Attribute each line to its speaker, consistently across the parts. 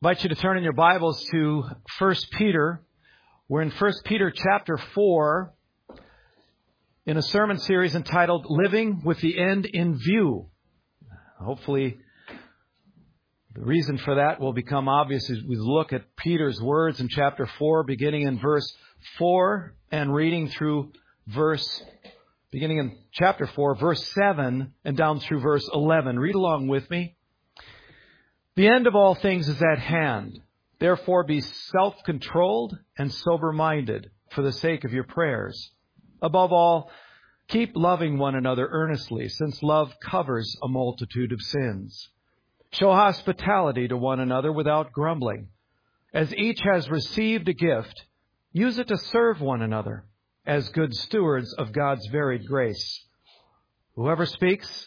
Speaker 1: I invite you to turn in your Bibles to 1 Peter. We're in 1 Peter chapter 4 in a sermon series entitled Living with the End in View. Hopefully, the reason for that will become obvious as we look at Peter's words in chapter 4, beginning in verse 4 and reading through beginning in chapter 4, verse 7 and down through verse 11. Read along with me. The end of all things is at hand. Therefore be self-controlled and sober-minded for the sake of your prayers. Above all, keep loving one another earnestly, since love covers a multitude of sins. Show hospitality to one another without grumbling. As each has received a gift, use it to serve one another as good stewards of God's varied grace. Whoever speaks,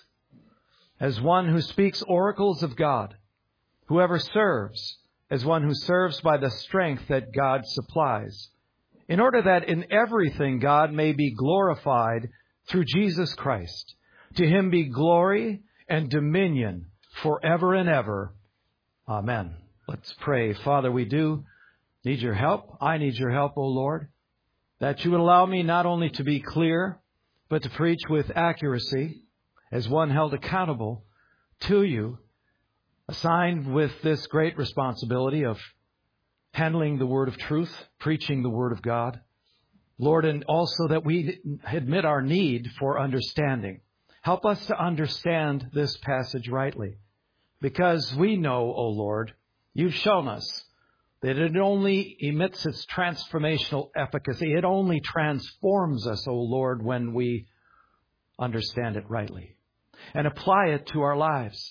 Speaker 1: as one who speaks oracles of God. Whoever serves, as one who serves by the strength that God supplies, in order that in everything God may be glorified through Jesus Christ. To Him be glory and dominion forever and ever. Amen. Let's pray. Father, we do need your help. I need your help, O Lord, that you would allow me not only to be clear, but to preach with accuracy as one held accountable to you, assigned with this great responsibility of handling the word of truth, preaching the word of God. Lord, and also that we admit our need for understanding. Help us to understand this passage rightly, because we know, O Lord, you've shown us that it only emits its transformational efficacy. It only transforms us, O Lord, when we understand it rightly and apply it to our lives.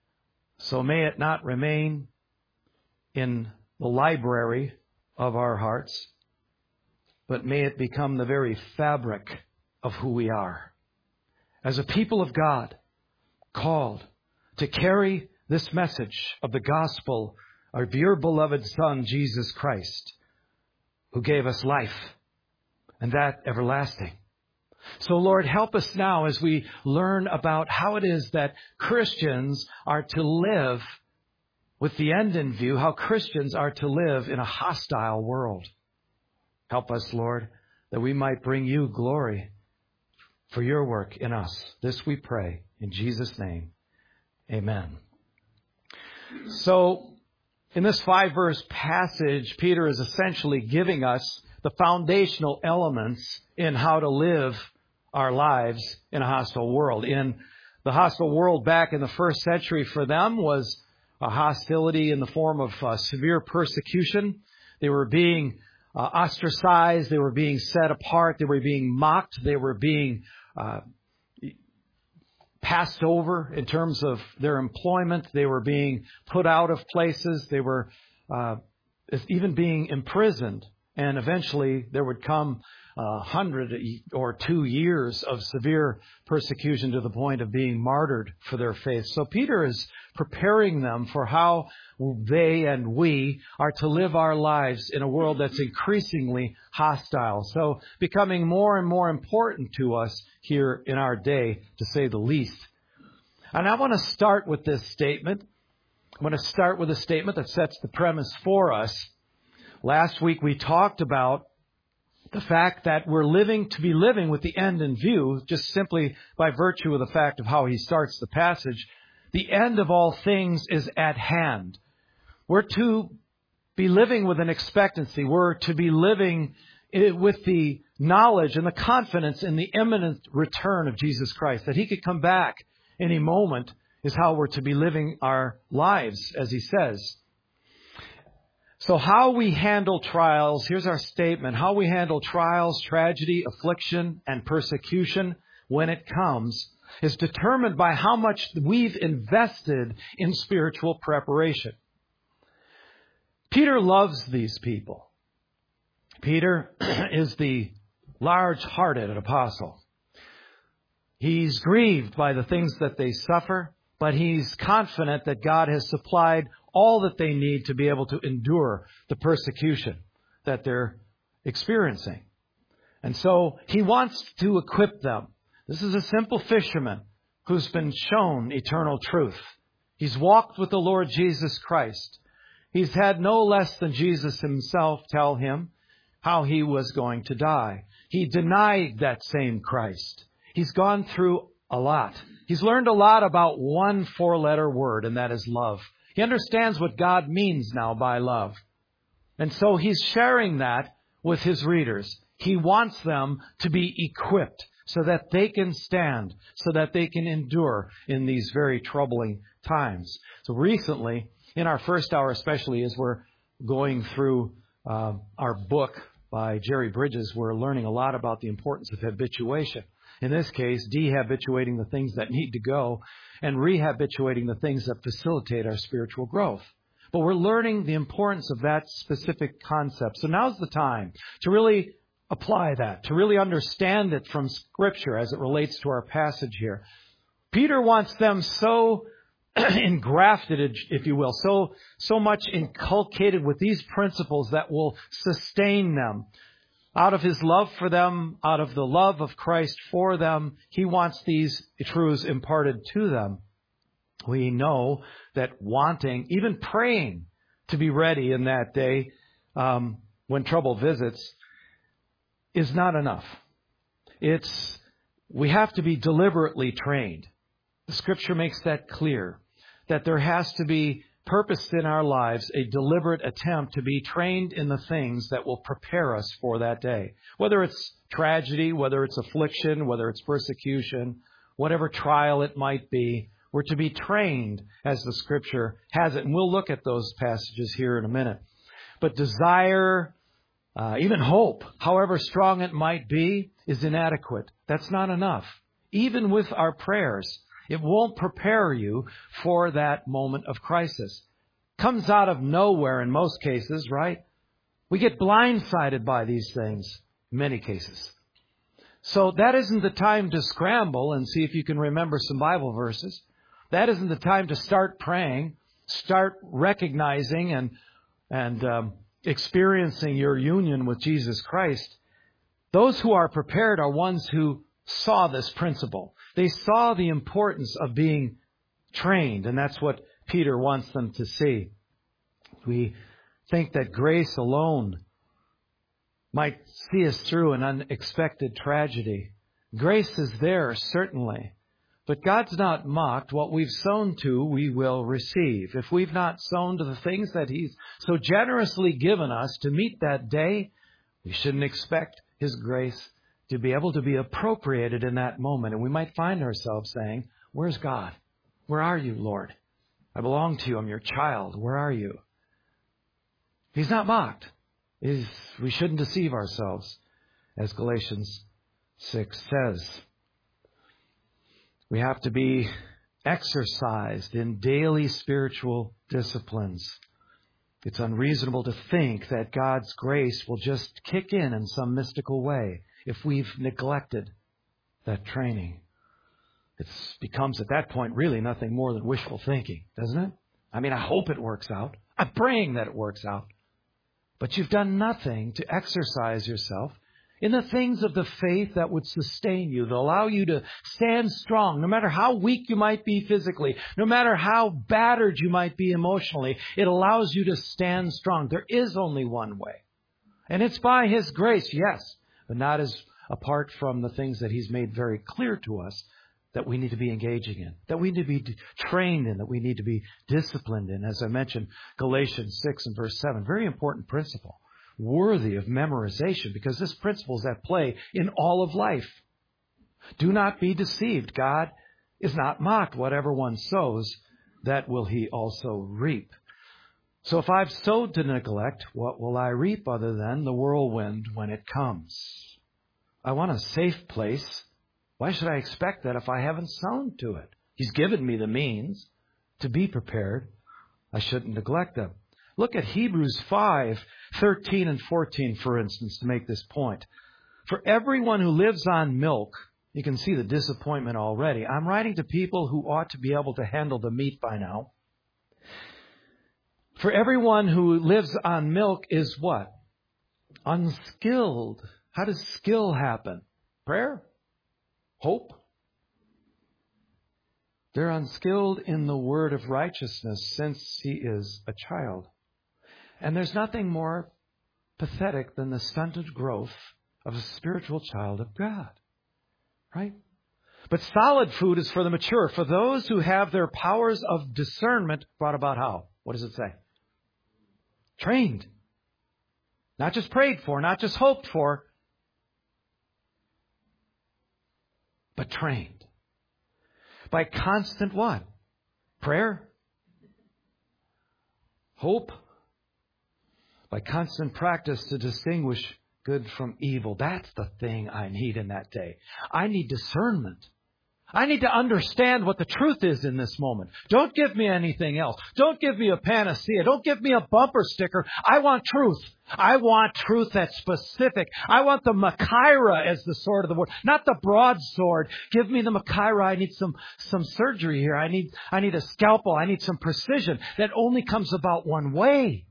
Speaker 1: So may it not remain in the library of our hearts, but may it become the very fabric of who we are. As a people of God, called to carry this message of the gospel of your beloved Son, Jesus Christ, who gave us life, and that everlasting. So, Lord, help us now as we learn about how it is that Christians are to live with the end in view, how Christians are to live in a hostile world. Help us, Lord, that we might bring you glory for your work in us. This we pray in Jesus' name. Amen. So, in this 5-verse passage, Peter is essentially giving us the foundational elements in how to live our lives in a hostile world. In the hostile world back in the first century for them was a hostility in the form of severe persecution. They were being ostracized. They were being set apart. They were being mocked. They were being passed over in terms of their employment. They were being put out of places. They were even being imprisoned. And eventually there would come 100 or 2 years of severe persecution to the point of being martyred for their faith. So Peter is preparing them for how they and we are to live our lives in a world that's increasingly hostile. So becoming more and more important to us here in our day, to say the least. And I want to start with this statement. I want to start with a statement that sets the premise for us. Last week we talked about the fact that we're to be living with the end in view, just simply by virtue of the fact of how he starts the passage. The end of all things is at hand. We're to be living with an expectancy. We're to be living with the knowledge and the confidence in the imminent return of Jesus Christ, that He could come back any moment, is how we're to be living our lives, as he says. So how we handle trials, here's our statement, how we handle trials, tragedy, affliction, and persecution when it comes is determined by how much we've invested in spiritual preparation. Peter loves these people. Peter is the large-hearted apostle. He's grieved by the things that they suffer, but he's confident that God has supplied all that they need to be able to endure the persecution that they're experiencing. And so he wants to equip them. This is a simple fisherman who's been shown eternal truth. He's walked with the Lord Jesus Christ. He's had no less than Jesus himself tell him how he was going to die. He denied that same Christ. He's gone through a lot. He's learned a lot about one four-letter word, and that is love. He understands what God means now by love. And so he's sharing that with his readers. He wants them to be equipped so that they can stand, so that they can endure in these very troubling times. So recently, in our first hour especially, as we're going through our book by Jerry Bridges, we're learning a lot about the importance of habituation. In this case, dehabituating the things that need to go and rehabituating the things that facilitate our spiritual growth. But we're learning the importance of that specific concept. So now's the time to really apply that, to really understand it from Scripture as it relates to our passage here. Peter wants them so engrafted, if you will, so much inculcated with these principles that will sustain them. Out of his love for them, out of the love of Christ for them, he wants these truths imparted to them. We know that wanting, even praying to be ready in that day when trouble visits, is not enough. We have to be deliberately trained. The Scripture makes that clear, that there has to be purposed in our lives a deliberate attempt to be trained in the things that will prepare us for that day. Whether it's tragedy, whether it's affliction, whether it's persecution, whatever trial it might be, we're to be trained as the Scripture has it. And we'll look at those passages here in a minute. But desire, even hope, however strong it might be, is inadequate. That's not enough. Even with our prayers, it won't prepare you for that moment of crisis. Comes out of nowhere in most cases, right? We get blindsided by these things in many cases. So that isn't the time to scramble and see if you can remember some Bible verses. That isn't the time to start praying, start recognizing and experiencing your union with Jesus Christ. Those who are prepared are ones who saw this principle. They saw the importance of being trained, and that's what Peter wants them to see. We think that grace alone might see us through an unexpected tragedy. Grace is there, certainly. But God's not mocked. What we've sown to, we will receive. If we've not sown to the things that He's so generously given us to meet that day, we shouldn't expect His grace to be able to be appropriated in that moment. And we might find ourselves saying, "Where's God? Where are you, Lord? I belong to you. I'm your child. Where are you?" He's not mocked. We shouldn't deceive ourselves, as Galatians 6 says. We have to be exercised in daily spiritual disciplines. It's unreasonable to think that God's grace will just kick in some mystical way if we've neglected that training. It becomes at that point really nothing more than wishful thinking, doesn't it? I mean, I hope it works out. I'm praying that it works out. But you've done nothing to exercise yourself in the things of the faith that would sustain you, that allow you to stand strong, no matter how weak you might be physically, no matter how battered you might be emotionally. It allows you to stand strong. There is only one way. And it's by His grace, yes, but not as apart from the things that He's made very clear to us that we need to be engaging in, that we need to be trained in, that we need to be disciplined in. As I mentioned, Galatians 6 and verse 7, very important principle, worthy of memorization, because this principle is at play in all of life. Do not be deceived. God is not mocked. Whatever one sows, that will He also reap. So if I've sowed to neglect, what will I reap other than the whirlwind when it comes? I want a safe place. Why should I expect that if I haven't sown to it? He's given me the means to be prepared. I shouldn't neglect them. Look at Hebrews 5:13 and 14, for instance, to make this point. For everyone who lives on milk, you can see the disappointment already. I'm writing to people who ought to be able to handle the meat by now. For everyone who lives on milk is what? Unskilled. How does skill happen? Prayer? Hope? They're unskilled in the word of righteousness since he is a child. And there's nothing more pathetic than the stunted growth of a spiritual child of God. Right? But solid food is for the mature, for those who have their powers of discernment brought about how? What does it say? Trained. Not just prayed for, not just hoped for, but trained. By constant what? Prayer? Hope? By constant practice to distinguish good from evil. That's the thing I need in that day. I need discernment. I need to understand what the truth is in this moment. Don't give me anything else. Don't give me a panacea. Don't give me a bumper sticker. I want truth. I want truth that's specific. I want the Machaira as the sword of the word, not the broadsword. Give me the Machaira. I need some surgery here. I need a scalpel. I need some precision that only comes about one way.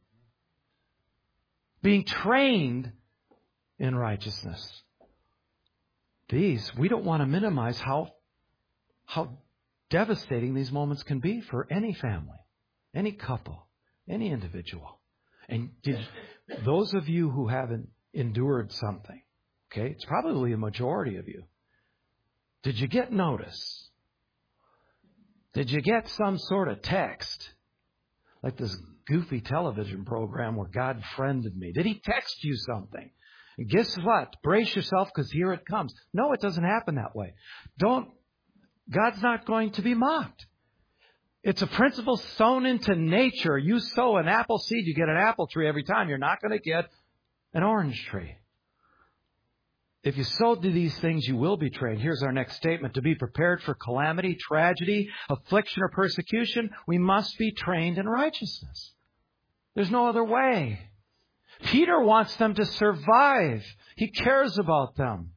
Speaker 1: Being trained in righteousness. We don't want to minimize how devastating these moments can be for any family, any couple, any individual. And those of you who haven't endured something, okay, it's probably a majority of you. Did you get notice? Did you get some sort of text? Like this goofy television program where God friended me. Did He text you something? And guess what? Brace yourself because here it comes. No, it doesn't happen that way. God's not going to be mocked. It's a principle sown into nature. You sow an apple seed, you get an apple tree every time. You're not going to get an orange tree. If you sow to these things, you will be trained. Here's our next statement. To be prepared for calamity, tragedy, affliction, or persecution, we must be trained in righteousness. There's no other way. Peter wants them to survive. He cares about them.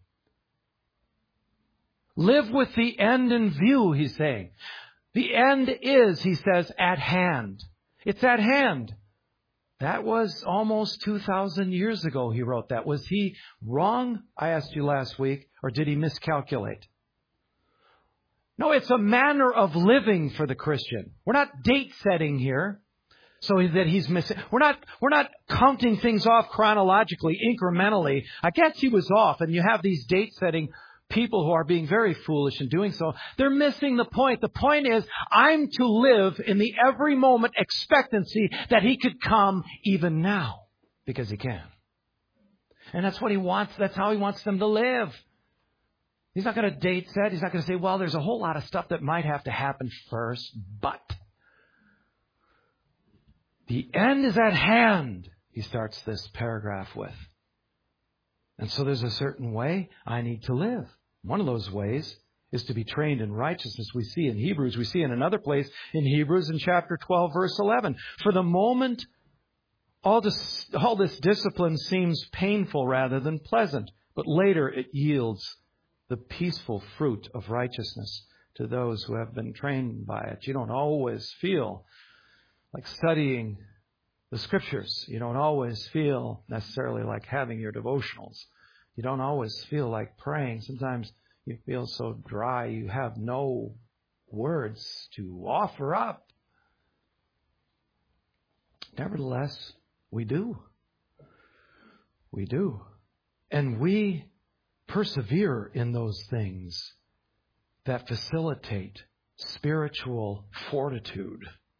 Speaker 1: Live with the end in view, he's saying. The end is, he says, at hand. It's at hand. That was almost 2,000 years ago he wrote that. Was he wrong, I asked you last week, or did he miscalculate? No, it's a manner of living for the Christian. We're not date setting here so that he's missing. We're not counting things off chronologically, incrementally. I guess he was off, and you have these date setting people who are being very foolish in doing so. They're missing the point. The point is, I'm to live in the every moment expectancy that He could come even now. Because He can. And that's what He wants. That's how He wants them to live. He's not going to date set. He's not going to say, well, there's a whole lot of stuff that might have to happen first, but the end is at hand, he starts this paragraph with. And so there's a certain way I need to live. One of those ways is to be trained in righteousness. We see in Hebrews, we see in another place in Hebrews in chapter 12, verse 11. For the moment, all this discipline seems painful rather than pleasant, but later it yields the peaceful fruit of righteousness to those who have been trained by it. You don't always feel like studying the Scriptures. You don't always feel necessarily like having your devotionals. You don't always feel like praying. Sometimes you feel so dry you have no words to offer up. Nevertheless, we do. We do. And we persevere in those things that facilitate spiritual fortitude.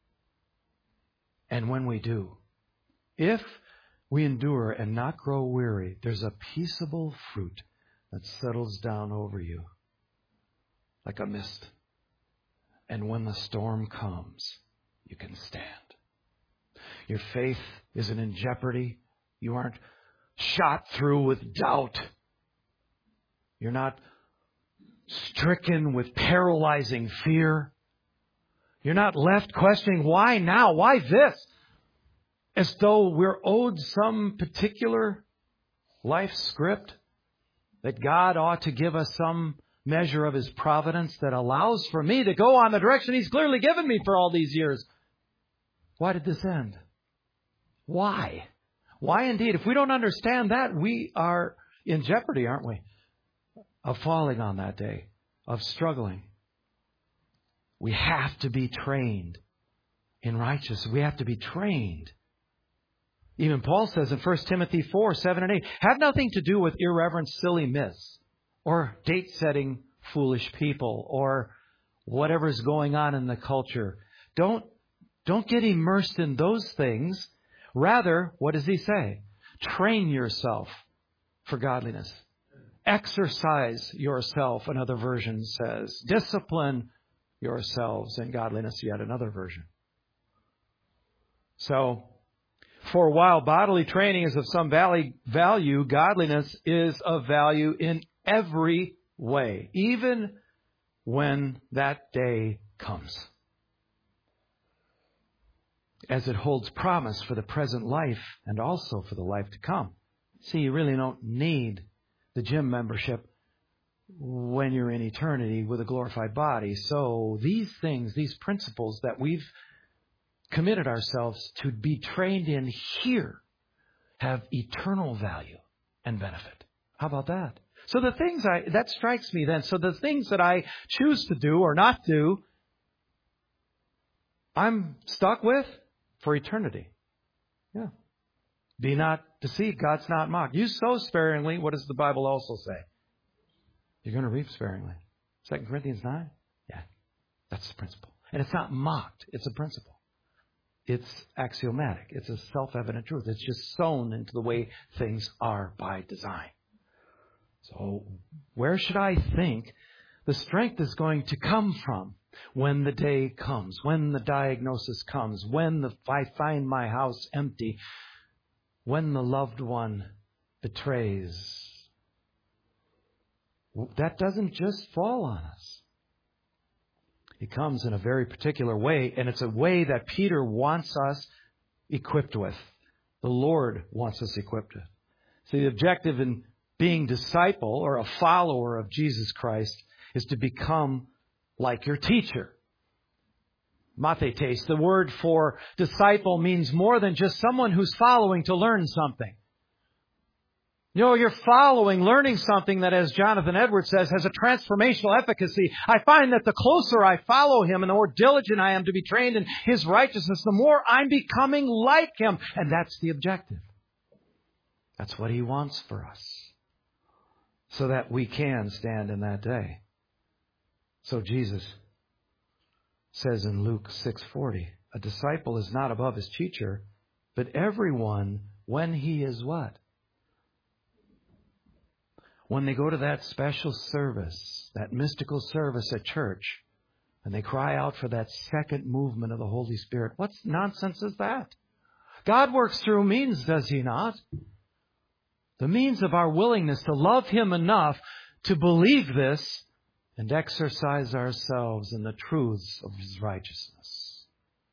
Speaker 1: And when we do, if we endure and not grow weary, there's a peaceable fruit that settles down over you like a mist. And when the storm comes, you can stand. Your faith isn't in jeopardy. You aren't shot through with doubt. You're not stricken with paralyzing fear. You're not left questioning, why now? Why this? As though we're owed some particular life script, that God ought to give us some measure of His providence that allows for me to go on the direction He's clearly given me for all these years. Why did this end? Why? Why indeed? If we don't understand that, we are in jeopardy, aren't we? Of falling on that day, of struggling. We have to be trained in righteousness. We have to be trained Even Paul says in 1 Timothy 4, 7 and 8, have nothing to do with irreverent, silly myths or date-setting foolish people or whatever's going on in the culture. Don't get immersed in those things. Rather, what does he say? Train yourself for godliness. Exercise yourself, another version says. Discipline yourselves in godliness, yet another version. So, for while bodily training is of some value, godliness is of value in every way, even when that day comes, as it holds promise for the present life and also for the life to come. See, you really don't need the gym membership when you're in eternity with a glorified body. So these things, these principles that we've committed ourselves to be trained in here have eternal value and benefit. How about that? So the things that strikes me then. So the things that I choose to do or not do, I'm stuck with for eternity. Yeah. Be not deceived. God's not mocked. You sow sparingly. What does the Bible also say? You're going to reap sparingly. 2 Corinthians 9? Yeah. That's the principle. And it's not mocked. It's a principle. It's axiomatic. It's a self-evident truth. It's just sown into the way things are by design. So where should I think the strength is going to come from when the day comes, when the diagnosis comes, when I find my house empty, when the loved one betrays? That doesn't just fall on us. It comes in a very particular way, and it's a way that Peter wants us equipped with. The Lord wants us equipped with. So the objective in being disciple or a follower of Jesus Christ is to become like your teacher. Mathetes, the word for disciple, means more than just someone who's following to learn something. You know, you're following, learning something that, as Jonathan Edwards says, has a transformational efficacy. I find that the closer I follow Him and the more diligent I am to be trained in His righteousness, the more I'm becoming like Him. And that's the objective. That's what He wants for us, so that we can stand in that day. So Jesus says in Luke 6:40, a disciple is not above his teacher, but everyone, when he is what? When they go to that special service, that mystical service at church, and they cry out for that second movement of the Holy Spirit, what nonsense is that? God works through means, does He not? The means of our willingness to love Him enough to believe this and exercise ourselves in the truths of His righteousness.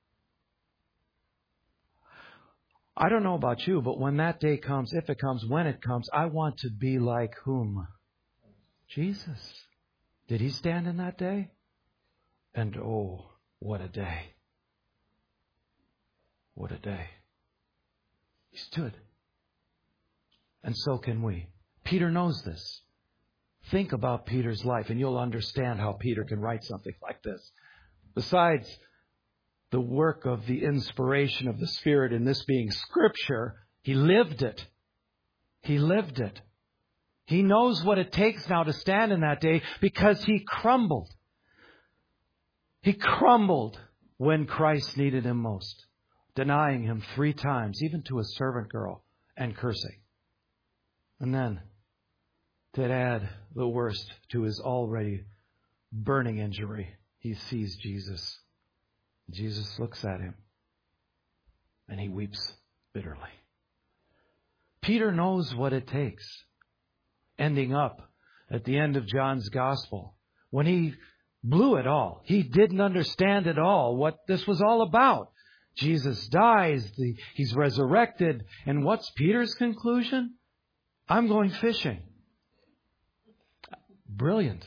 Speaker 1: I don't know about you, but when that day comes, if it comes, when it comes, I want to be like whom? Jesus. Did He stand in that day? And oh, what a day. What a day. He stood. And so can we. Peter knows this. Think about Peter's life and you'll understand how Peter can write something like this. Besides the work of the inspiration of the Spirit in this being Scripture, he lived it. He lived it. He knows what it takes now to stand in that day because he crumbled. He crumbled when Christ needed Him most, denying Him 3 times, even to a servant girl, and cursing. And then, to add the worst to his already burning injury, he sees Jesus. Jesus looks at him, and he weeps bitterly. Peter knows what it takes. Ending up at the end of John's Gospel, when he blew it all, he didn't understand at all what this was all about. Jesus dies, He's resurrected, and what's Peter's conclusion? I'm going fishing. Brilliant.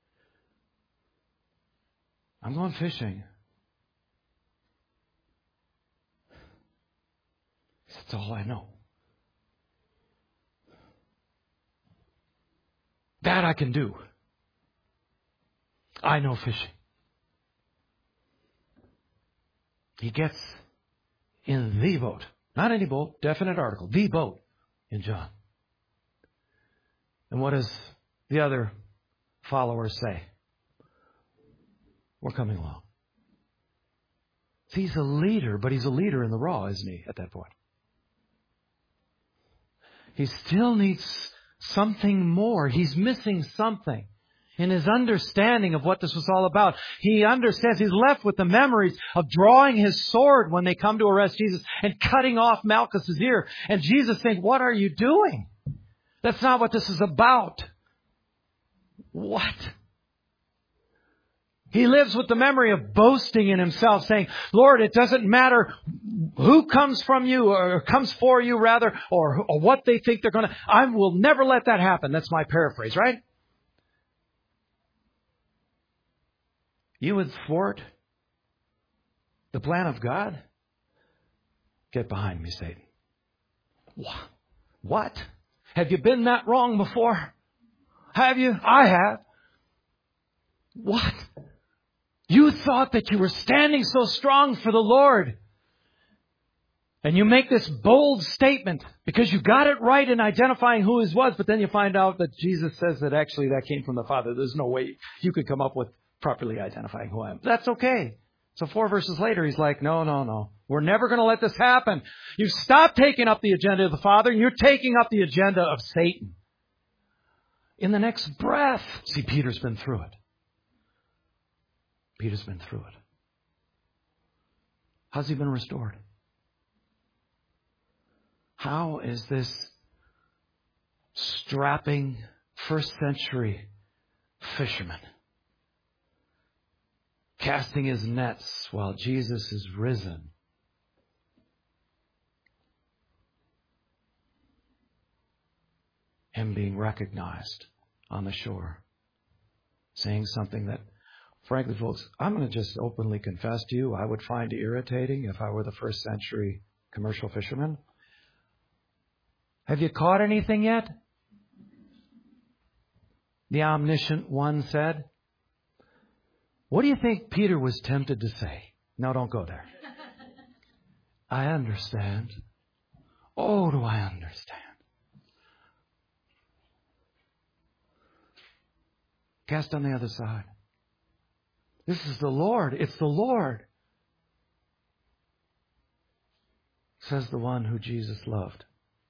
Speaker 1: I'm going fishing. That's all I know. That I can do. I know fishing. He gets in the boat Not any boat, definite article. The boat in John. And what does the other followers say? We're coming along. See, he's a leader, but he's a leader in the raw, isn't he, at that point? He still needs something more. He's missing something in his understanding of what this was all about. He understands. He's left with the memories of drawing his sword when they come to arrest Jesus and cutting off Malchus's ear. And Jesus saying, what are you doing? That's not what this is about. What? He lives with the memory of boasting in himself, saying, Lord, it doesn't matter who comes from you or comes for you rather, or what they think they're going to. I will never let that happen. That's my paraphrase, right? You would thwart the plan of God? Get behind me, Satan. What? Have you been that wrong before? Have you? I have. What? You thought that you were standing so strong for the Lord. And you make this bold statement because you got it right in identifying who He was, but then you find out that Jesus says that actually that came from the Father. There's no way you could come up with properly identifying who I am. That's okay. So 4 verses later, He's like, no. We're never going to let this happen. You've stopped taking up the agenda of the Father, and you're taking up the agenda of Satan. In the next breath, see, Peter's been through it. Peter's been through it. How's he been restored? How is this strapping first century fisherman casting his nets while Jesus is risen? Him being recognized on the shore, saying something that, frankly, folks, I'm going to just openly confess to you, I would find irritating if I were the first century commercial fisherman. Have you caught anything yet? The omniscient one said. What do you think Peter was tempted to say? No, don't go there. I understand. Oh, do I understand? Cast on the other side. This is the Lord. It's the Lord. Says the one who Jesus loved.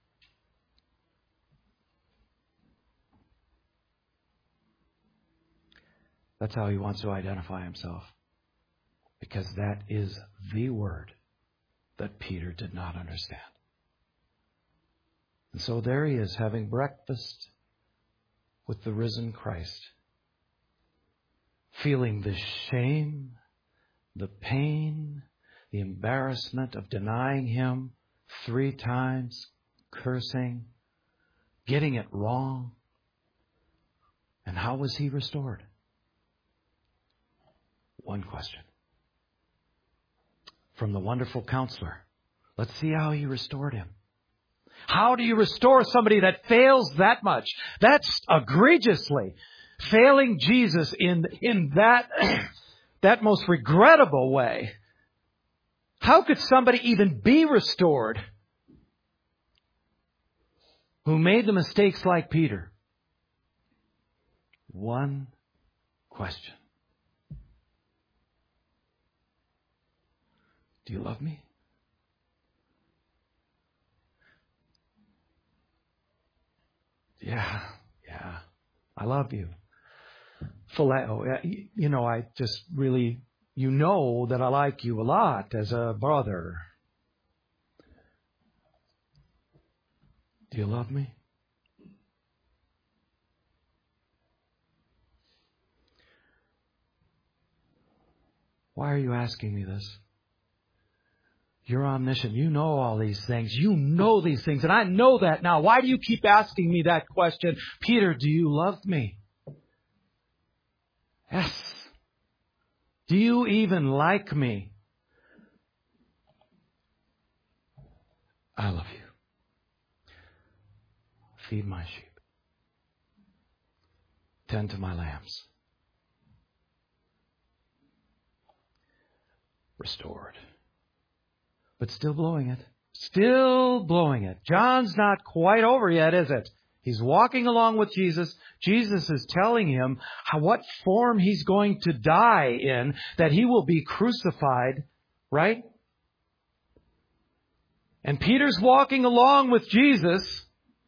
Speaker 1: That's how He wants to identify Himself. Because that is the word that Peter did not understand. And so there he is, having breakfast with the risen Christ. Feeling the shame, the pain, the embarrassment of denying Him 3 times, cursing, getting it wrong. And how was he restored? One question. From the wonderful counselor. Let's see how He restored him. How do you restore somebody that fails that much? That's egregiously failing Jesus in that most regrettable way. How could somebody even be restored who made the mistakes like Peter? One question. Do you love me? Yeah. I love you. Phileo, I just really, that I like you a lot as a brother. Do you love me? Why are you asking me this? You're omniscient. You know all these things. You know these things. And I know that now. Why do you keep asking me that question? Peter, do you love me? Yes. Do you even like me? I love you. Feed my sheep. Tend to my lambs. Restored. But still blowing it. Still blowing it. John's not quite over yet, is it? He's walking along with Jesus. Jesus is telling him what form he's going to die in, that he will be crucified, right? And Peter's walking along with Jesus.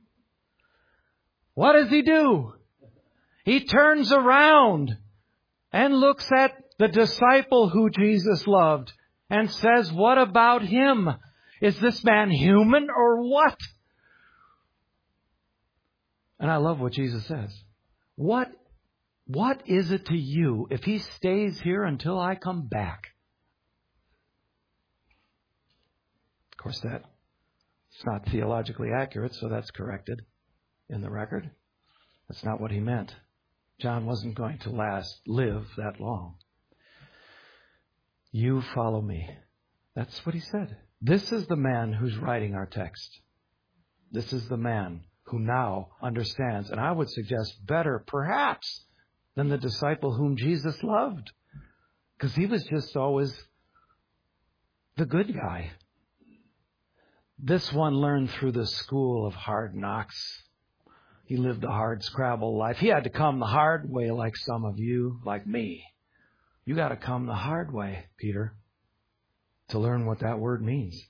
Speaker 1: What does he do? He turns around and looks at the disciple who Jesus loved and says, what about him? Is this man human or what? And I love what Jesus says. What is it to you if he stays here until I come back? Of course, that's not theologically accurate, so that's corrected in the record. That's not what he meant. John wasn't going to live that long. You follow me. That's what he said. This is the man who's writing our text. This is the man who now understands, and I would suggest better, perhaps, than the disciple whom Jesus loved. Because he was just always the good guy. This one learned through the school of hard knocks. He lived a hard scrabble life. He had to come the hard way like some of you, like me. You got to come the hard way, Peter, to learn what that word means.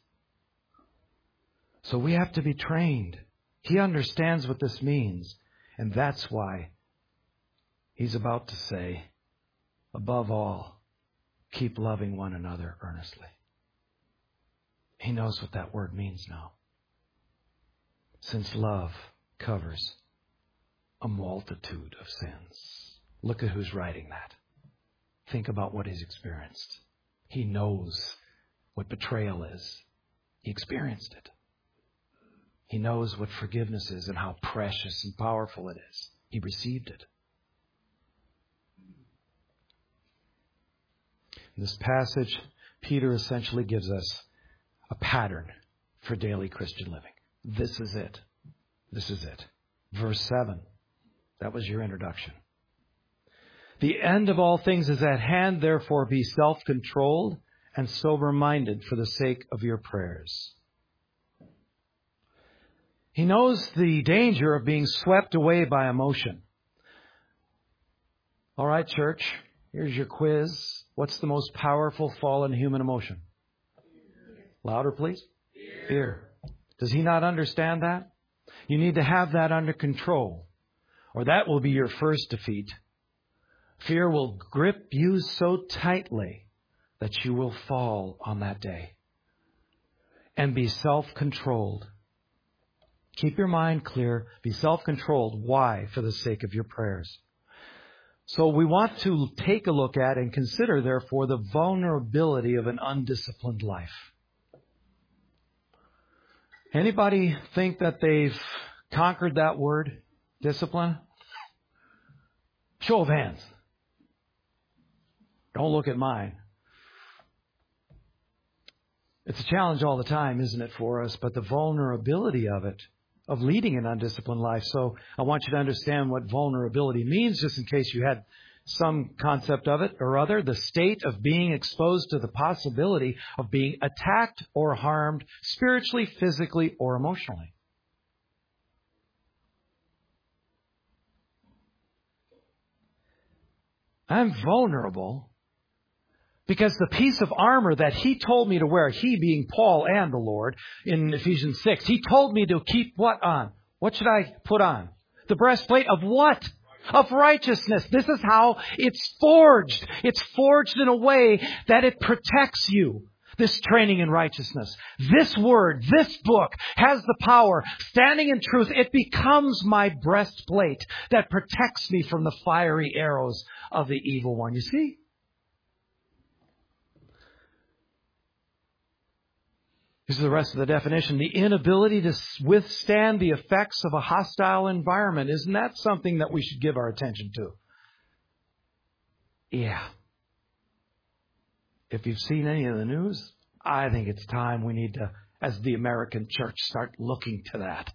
Speaker 1: So we have to be trained. He understands what this means. And that's why he's about to say, above all, keep loving one another earnestly. He knows what that word means now. Since love covers a multitude of sins. Look at who's writing that. Think about what he's experienced. He knows what betrayal is. He experienced it. He knows what forgiveness is and how precious and powerful it is. He received it. In this passage, Peter essentially gives us a pattern for daily Christian living. This is it. This is it. Verse 7. That was your introduction. The end of all things is at hand, therefore be self-controlled and sober-minded for the sake of your prayers. He knows the danger of being swept away by emotion. All right, church, here's your quiz. What's the most powerful fallen human emotion? Louder, please. Fear. Does he not understand that? You need to have that under control, or that will be your first defeat. Fear will grip you so tightly that you will fall on that day. And be self-controlled. Keep your mind clear. Be self-controlled. Why? For the sake of your prayers. So we want to take a look at and consider, therefore, the vulnerability of an undisciplined life. Anybody think that they've conquered that word, discipline? Show of hands. Don't look at mine. It's a challenge all the time, isn't it, for us? But the vulnerability of it, of leading an undisciplined life. So I want you to understand what vulnerability means, just in case you had some concept of it or other. The state of being exposed to the possibility of being attacked or harmed spiritually, physically, or emotionally. I'm vulnerable because the piece of armor that he told me to wear, he being Paul and the Lord, in Ephesians 6, he told me to keep what on? What should I put on? The breastplate of what? Of righteousness. This is how it's forged. It's forged in a way that it protects you. This training in righteousness. This word, this book has the power. Standing in truth, it becomes my breastplate that protects me from the fiery arrows of the evil one. You see? This is the rest of the definition. The inability to withstand the effects of a hostile environment. Isn't that something that we should give our attention to? Yeah. If you've seen any of the news, I think it's time we need to, as the American church, start looking to that.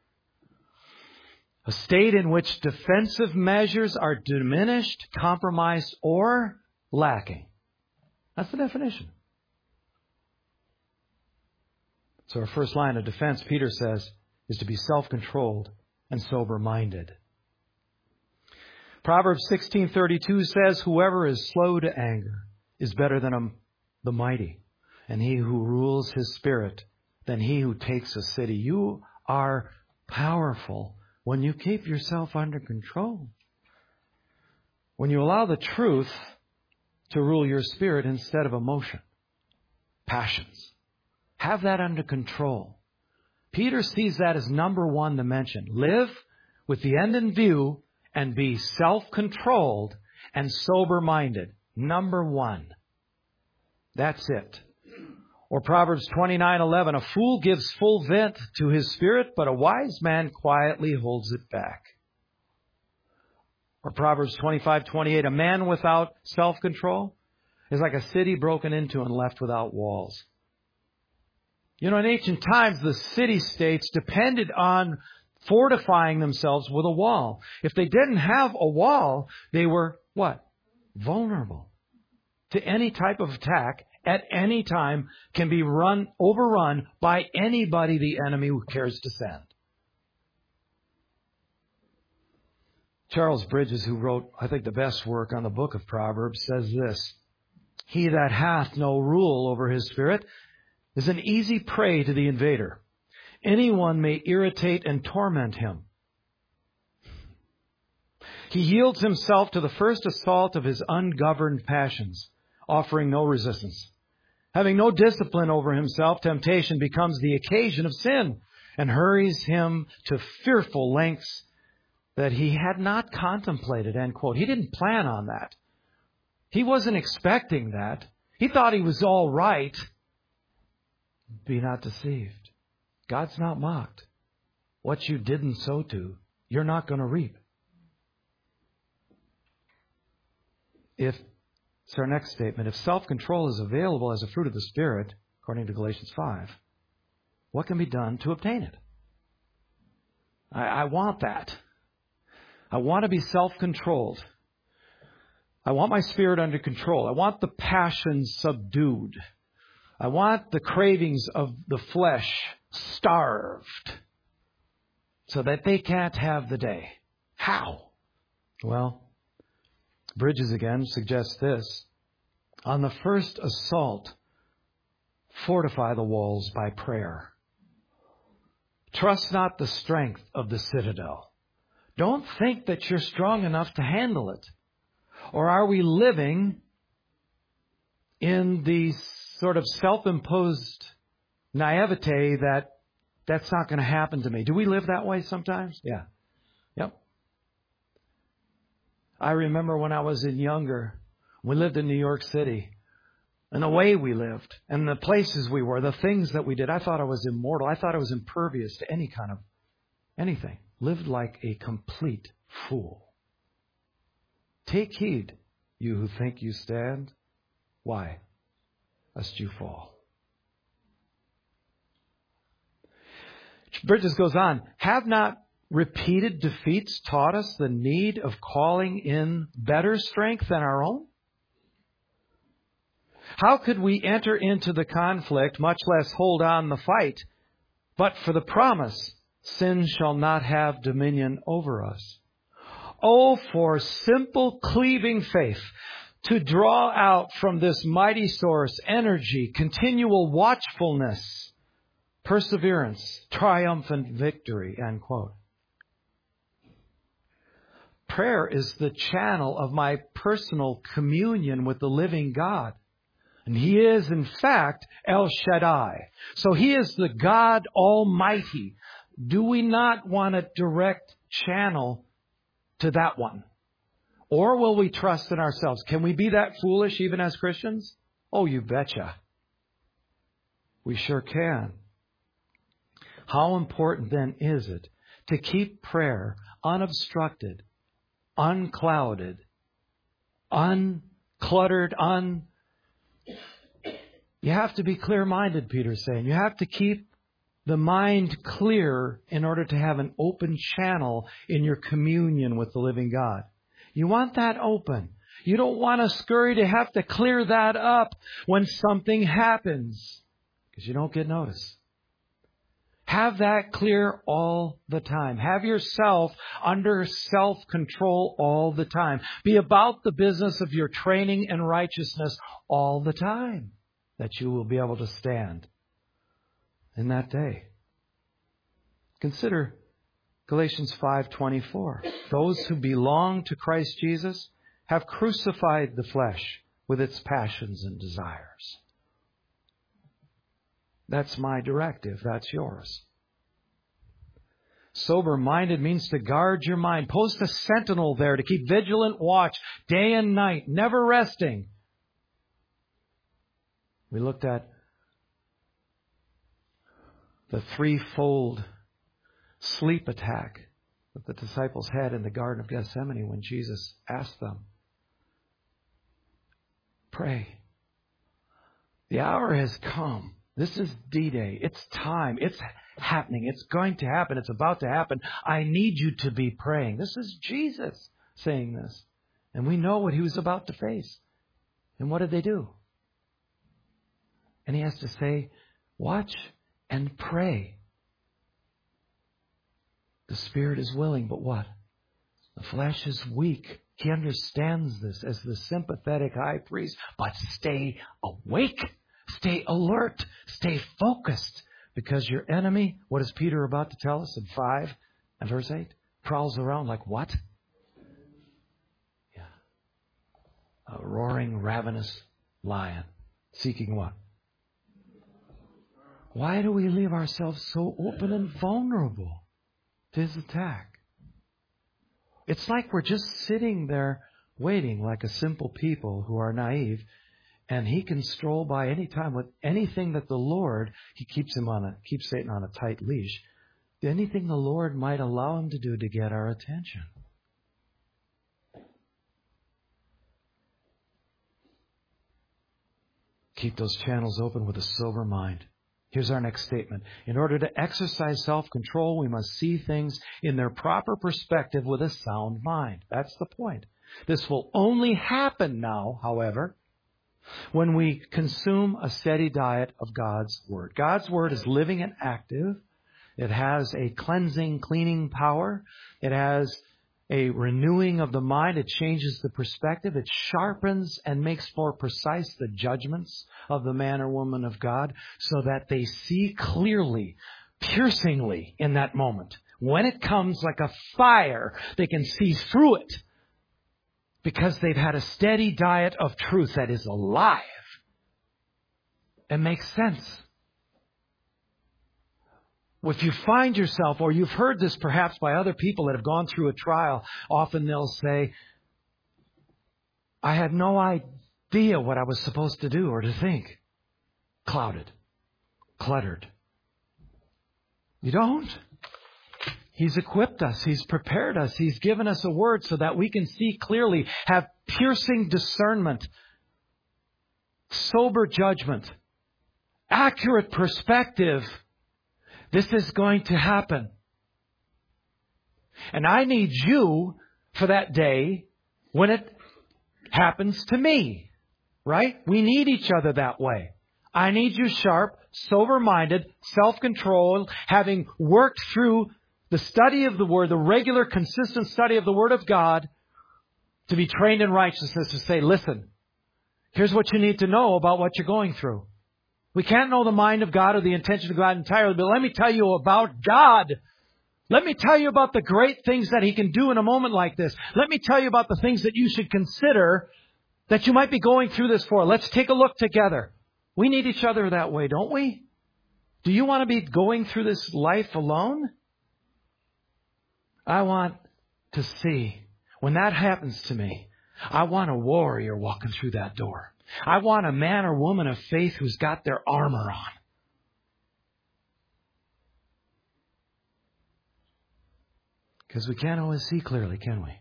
Speaker 1: A state in which defensive measures are diminished, compromised, or lacking. That's the definition. So our first line of defense, Peter says, is to be self-controlled and sober-minded. Proverbs 16:32 says, whoever is slow to anger is better than the mighty, and he who rules his spirit than he who takes a city. You are powerful when you keep yourself under control. When you allow the truth to rule your spirit instead of emotion, passions. Have that under control. Peter sees that as number one dimension. Live with the end in view and be self-controlled and sober-minded. Number one. That's it. Or Proverbs 29:11, a fool gives full vent to his spirit, but a wise man quietly holds it back. Or Proverbs 25:28, a man without self-control is like a city broken into and left without walls. You know, in ancient times, the city-states depended on fortifying themselves with a wall. If they didn't have a wall, they were what? Vulnerable to any type of attack at any time, can be overrun by anybody the enemy cares to send. Charles Bridges, who wrote, I think, the best work on the book of Proverbs, says this: he that hath no rule over his spirit is an easy prey to the invader. Anyone may irritate and torment him. He yields himself to the first assault of his ungoverned passions, offering no resistance. Having no discipline over himself, temptation becomes the occasion of sin and hurries him to fearful lengths that he had not contemplated, end quote. He didn't plan on that. He wasn't expecting that. He thought he was all right. Be not deceived. God's not mocked. What you didn't sow to, you're not going to reap. It's our next statement. If self-control is available as a fruit of the Spirit, according to Galatians 5, what can be done to obtain it? I want that. I want to be self-controlled. I want my spirit under control. I want the passions subdued. I want the cravings of the flesh starved so that they can't have the day. How? Well, Bridges again suggests this. On the first assault, fortify the walls by prayer. Trust not the strength of the citadel. Don't think that you're strong enough to handle it. Or are we living in the sort of self-imposed naivete that that's not going to happen to me? Do we live that way sometimes? Yeah. Yep. I remember when I was younger, we lived in New York City, and the way we lived, and the places we were, the things that we did, I thought I was immortal. I thought I was impervious to any kind of anything. Lived like a complete fool. Take heed, you who think you stand. Why? Lest you fall. Bridges goes on, have not repeated defeats taught us the need of calling in better strength than our own? How could we enter into the conflict, much less hold on the fight, but for the promise, sin shall not have dominion over us? Oh, for simple cleaving faith to draw out from this mighty source energy, continual watchfulness, perseverance, triumphant victory, end quote. Prayer is the channel of my personal communion with the living God. And He is, in fact, El Shaddai. So He is the God Almighty. Do we not want a direct channel to that one? Or will we trust in ourselves? Can we be that foolish even as Christians? Oh, you betcha. We sure can. How important then is it to keep prayer unobstructed, unclouded, uncluttered, You have to be clear-minded, Peter's saying. You have to keep the mind clear in order to have an open channel in your communion with the living God. You want that open. You don't want to scurry to have to clear that up when something happens, because you don't get notice. Have that clear all the time. Have yourself under self-control all the time. Be about the business of your training in righteousness all the time, that you will be able to stand in that day. Consider Galatians 5:24. Those who belong to Christ Jesus have crucified the flesh with its passions and desires. That's my directive. That's yours. Sober-minded means to guard your mind. Post a sentinel there to keep vigilant watch day and night, never resting. We looked at the threefold sleep attack that the disciples had in the Garden of Gethsemane when Jesus asked them, pray. The hour has come. This is D-Day. It's time. It's happening. It's going to happen. It's about to happen. I need you to be praying. This is Jesus saying this. And we know what he was about to face. And what did they do? And he has to say, watch and pray. The spirit is willing, but what? The flesh is weak. He understands this as the sympathetic high priest. But stay awake. Stay alert. Stay focused. Because your enemy, what is Peter about to tell us in 5 and verse 8? Prowls around like what? Yeah. A roaring, ravenous lion. Seeking what? Why do we leave ourselves so open and vulnerable to his attack? It's like we're just sitting there waiting like a simple people who are naive. And he can stroll by any time with anything that the Lord, he keeps Satan on a tight leash. Anything the Lord might allow him to do to get our attention. Keep those channels open with a sober mind. Here's our next statement. In order to exercise self-control, we must see things in their proper perspective with a sound mind. That's the point. This will only happen now, however, when we consume a steady diet of God's Word. God's Word is living and active. It has a cleansing, cleaning power. It has a renewing of the mind. It changes the perspective. It sharpens and makes more precise the judgments of the man or woman of God so that they see clearly, piercingly in that moment. When it comes like a fire, they can see through it. Because they've had a steady diet of truth that is alive. It makes sense. If you find yourself, or you've heard this perhaps by other people that have gone through a trial, often they'll say, I had no idea what I was supposed to do or to think. Clouded. Cluttered. You don't. He's equipped us. He's prepared us. He's given us a word so that we can see clearly, have piercing discernment, sober judgment, accurate perspective. This is going to happen. And I need you for that day when it happens to me. Right? We need each other that way. I need you sharp, sober-minded, self-controlled, having worked through the study of the Word, the regular, consistent study of the Word of God, to be trained in righteousness, to say, listen, here's what you need to know about what you're going through. We can't know the mind of God or the intention of God entirely, but let me tell you about God. Let me tell you about the great things that He can do in a moment like this. Let me tell you about the things that you should consider that you might be going through this for. Let's take a look together. We need each other that way, don't we? Do you want to be going through this life alone? I want to see, when that happens to me, I want a warrior walking through that door. I want a man or woman of faith who's got their armor on. Because we can't always see clearly, can we?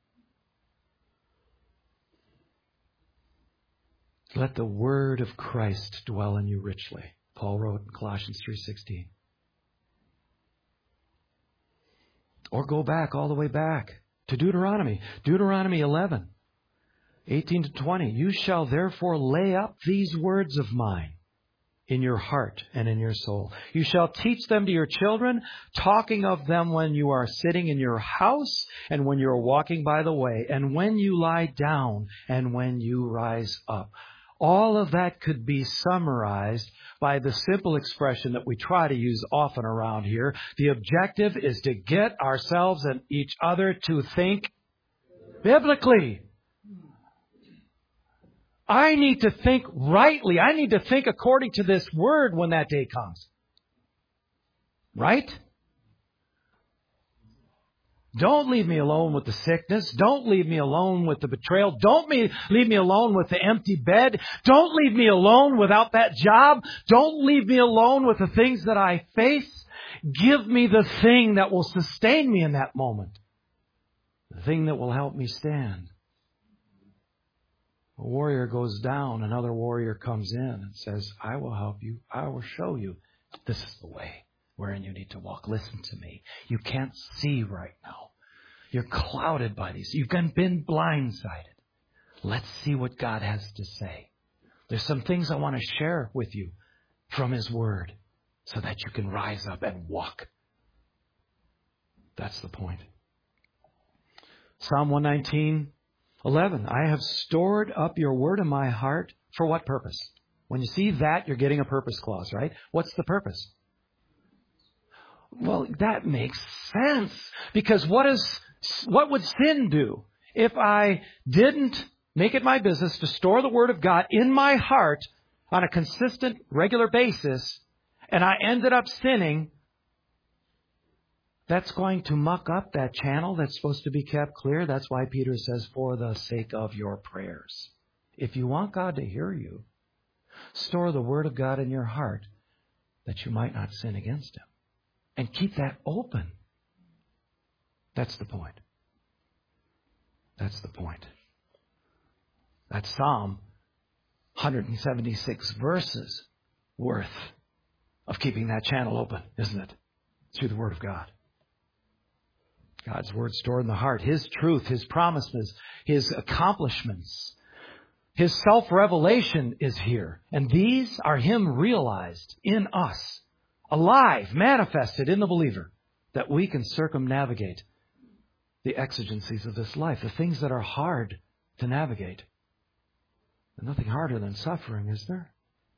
Speaker 1: Let the word of Christ dwell in you richly. Paul wrote in Colossians 3:16. Or go back, all the way back to Deuteronomy. Deuteronomy 11, 18 to 20. You shall therefore lay up these words of mine in your heart and in your soul. You shall teach them to your children, talking of them when you are sitting in your house and when you are walking by the way and when you lie down and when you rise up. All of that could be summarized by the simple expression that we try to use often around here. The objective is to get ourselves and each other to think biblically. I need to think rightly. I need to think according to this word when that day comes. Right? Don't leave me alone with the sickness. Don't leave me alone with the betrayal. Don't leave me alone with the empty bed. Don't leave me alone without that job. Don't leave me alone with the things that I face. Give me the thing that will sustain me in that moment. The thing that will help me stand. A warrior goes down, another warrior comes in and says, I will help you. I will show you. This is the way wherein you need to walk. Listen to me. You can't see right now. You're clouded by these. You've been blindsided. Let's see what God has to say. There's some things I want to share with you from His Word so that you can rise up and walk. That's the point. Psalm 119:11. I have stored up your word in my heart. For what purpose? When you see that, you're getting a purpose clause, right? What's the purpose? Well, that makes sense. Because what would sin do if I didn't make it my business to store the Word of God in my heart on a consistent, regular basis, and I ended up sinning? That's going to muck up that channel that's supposed to be kept clear. That's why Peter says, for the sake of your prayers. If you want God to hear you, store the Word of God in your heart that you might not sin against Him. And keep that open. That's the point. That's the point. That's Psalm 176 verses worth of keeping that channel open, isn't it? Through the Word of God. God's Word stored in the heart. His truth, His promises, His accomplishments, His self-revelation is here. And these are Him realized in us, alive, manifested in the believer, that we can circumnavigate the exigencies of this life, the things that are hard to navigate. There's nothing harder than suffering, is there?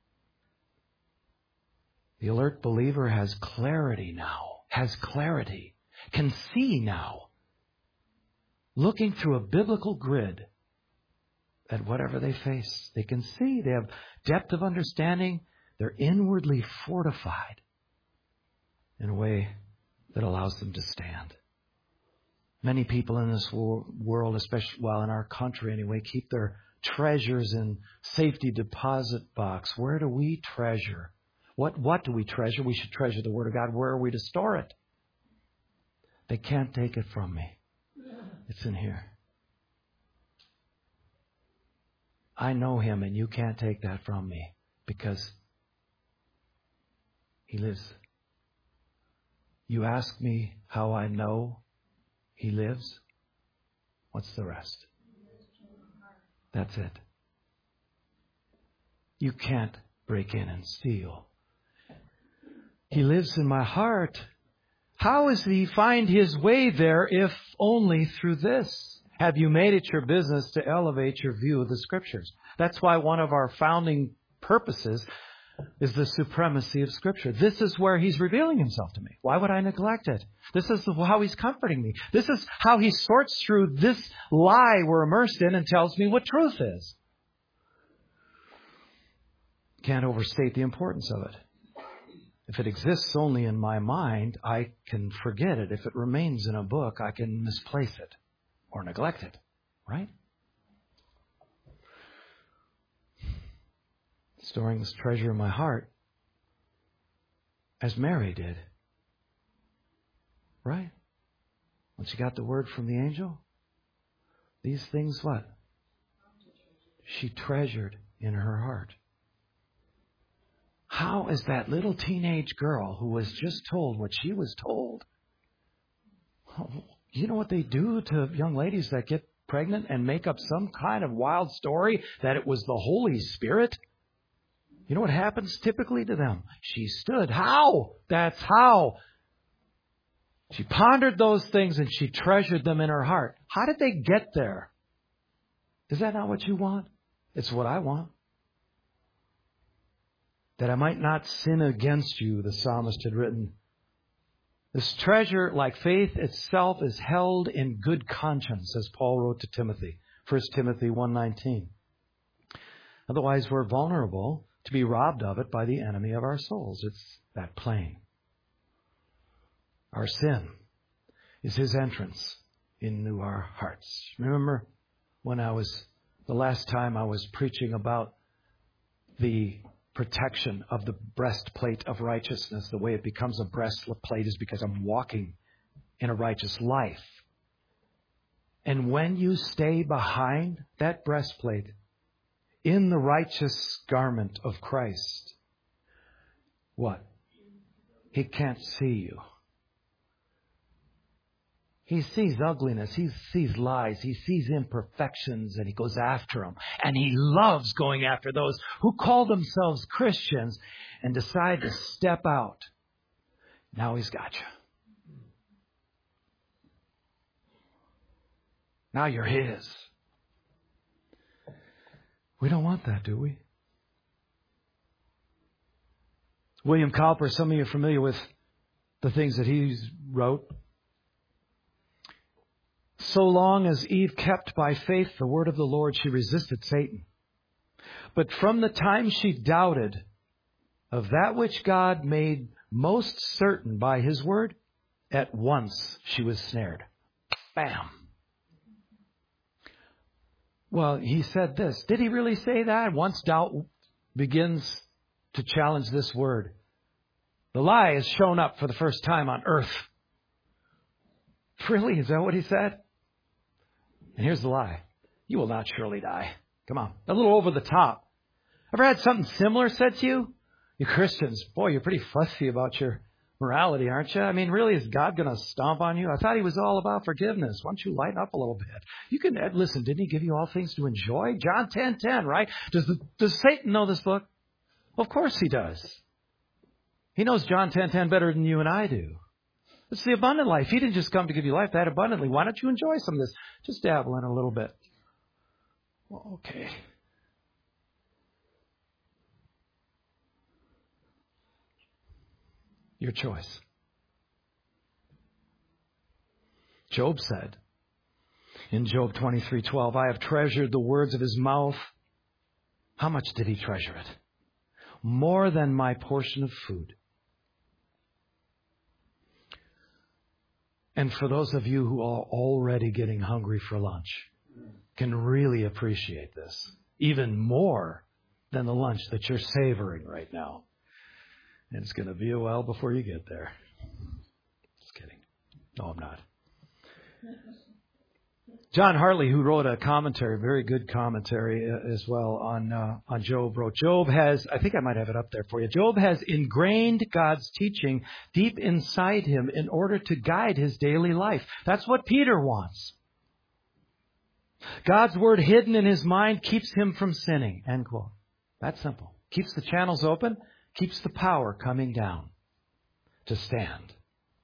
Speaker 1: The alert believer has clarity now, can see now, looking through a biblical grid at whatever they face. They can see, they have depth of understanding, they're inwardly fortified in a way that allows them to stand. Many people in this world, especially, in our country anyway, keep their treasures in safety deposit box. Where do we treasure? What do we treasure? We should treasure the Word of God. Where are we to store it? They can't take it from me. It's in here. I know Him, and you can't take that from me because He lives. You ask me how I know He lives? What's the rest? That's it. You can't break in and steal. He lives in my heart. How does He find His way there if only through this? Have you made it your business to elevate your view of the Scriptures? That's why one of our founding purposes is the supremacy of Scripture. This is where He's revealing Himself to me. Why would I neglect it? This is how He's comforting me. This is how He sorts through this lie we're immersed in and tells me what truth is. Can't overstate the importance of it. If it exists only in my mind, I can forget it. If it remains in a book, I can misplace it or neglect it. Right? Storing this treasure in my heart, as Mary did. Right? When she got the word from the angel, these things what? She treasured in her heart. How is that little teenage girl who was just told what she was told? You know what they do to young ladies that get pregnant and make up some kind of wild story that it was the Holy Spirit? You know what happens typically to them? She stood. How? That's how. She pondered those things and she treasured them in her heart. How did they get there? Is that not what you want? It's what I want. That I might not sin against you, the psalmist had written. This treasure, like faith itself, is held in good conscience, as Paul wrote to Timothy, 1 Timothy 1:19. Otherwise, we're vulnerable to be robbed of it by the enemy of our souls. It's that plain. Our sin is his entrance into our hearts. Remember when the last time I was preaching about the protection of the breastplate of righteousness. The way it becomes a breastplate is because I'm walking in a righteous life. And when you stay behind that breastplate in the righteous garment of Christ, what? He can't see you. He sees ugliness. He sees lies. He sees imperfections, and he goes after them. And he loves going after those who call themselves Christians and decide to step out. Now he's got you. Now you're his. We don't want that, do we? William Cowper, some of you are familiar with the things that he wrote. So long as Eve kept by faith the word of the Lord, she resisted Satan. But from the time she doubted of that which God made most certain by his word, at once she was snared. Bam. Well, he said this. Did he really say that? Once doubt begins to challenge this word, the lie has shown up for the first time on earth. Really? Is that what he said? And here's the lie. You will not surely die. Come on. A little over the top. Ever had something similar said to you? You Christians, boy, you're pretty fussy about your morality, aren't you? I mean, really, is God going to stomp on you? I thought he was all about forgiveness. Why don't you lighten up a little bit? You can, listen, didn't he give you all things to enjoy? John 10:10, right? Does Satan know this book? Of course he does. He knows John 10:10 better than you and I do. It's the abundant life. He didn't just come to give you life that abundantly. Why don't you enjoy some of this? Just dabble in a little bit. Well, okay. Your choice. Job said in Job 23:12, I have treasured the words of his mouth. How much did he treasure it? More than my portion of food. And for those of you who are already getting hungry for lunch, can really appreciate this, even more than the lunch that you're savoring right now. And it's going to be a while before you get there. Just kidding. No, I'm not. John Hartley, who wrote a commentary, very good commentary as well on Job, wrote, Job has, I think I might have it up there for you, Job has ingrained God's teaching deep inside him in order to guide his daily life. That's what Peter wants. God's word hidden in his mind keeps him from sinning, end quote. That's simple. Keeps the channels open, keeps the power coming down to stand.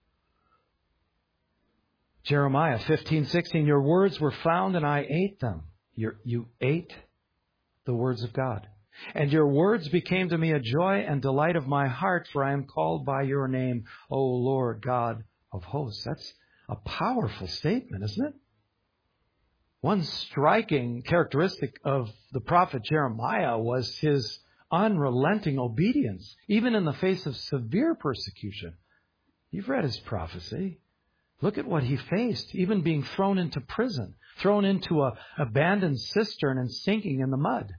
Speaker 1: Jeremiah 15:16, your words were found and I ate them. You ate the words of God. And your words became to me a joy and delight of my heart, for I am called by your name, O Lord God of hosts. That's a powerful statement, isn't it? One striking characteristic of the prophet Jeremiah was his unrelenting obedience, even in the face of severe persecution. You've read his prophecy. Look at what he faced, even being thrown into prison, thrown into an abandoned cistern and sinking in the mud.